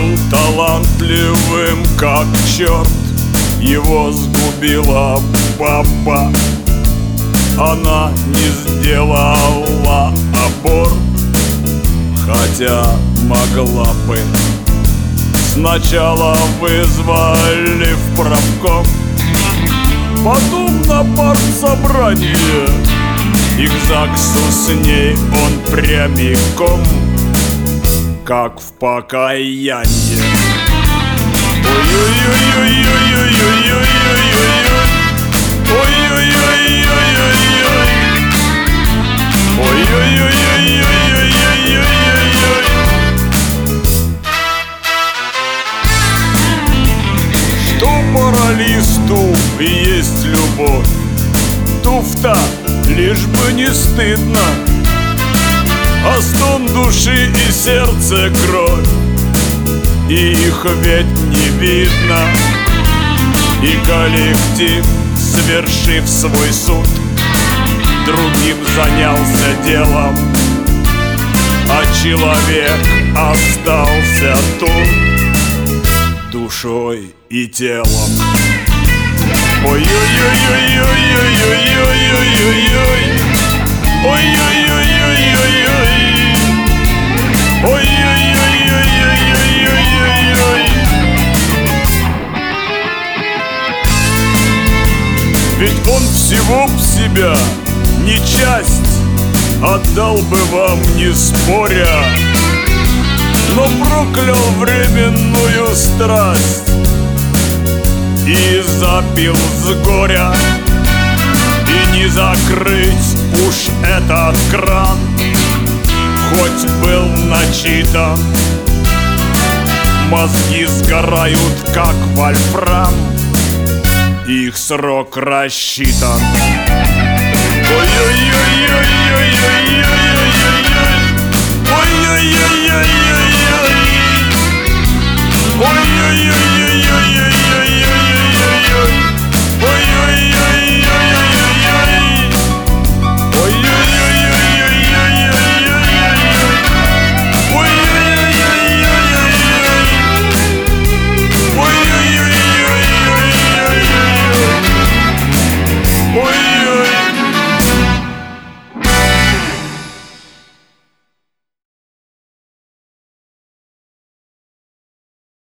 Он талантливым как черт, его сгубила баба. Она не сделала аборт, хотя могла бы. Сначала вызвали в правком, потом на партсобрание, и к ЗАГСу с ней он прямиком, как в покаяние. Ой-ой-ой-ой-ой-ой-ой-ой-ой-ой-ой-ой. Ой-ой-ой-ой-ой-ой-ой. Ой-ой-ой-ой-ой-ой-ой-ой-ой. Что моралисту есть любовь, туфта, лишь бы не стыдно, а стон души и сердце кровь, и их ведь не видно. И коллектив, свершив свой суд, другим занялся делом, а человек остался тут душой и телом. Ой-ой-ой-ой-ой-ой-ой-ой-ой-ой. Ой-ой-ой-ой-ой-ой-ой. Ой-ой-ой-ой-ой-ой-ой-ой. Ведь он всего в себя не часть, отдал бы вам, не споря, но проклял временную страсть и запил с горя. И не закрыть уж этот кран, хоть был начитан. Мозги сгорают, как вольфрам, их срок рассчитан. Ой-ой-ой-ой-ой-ой-ой-ой.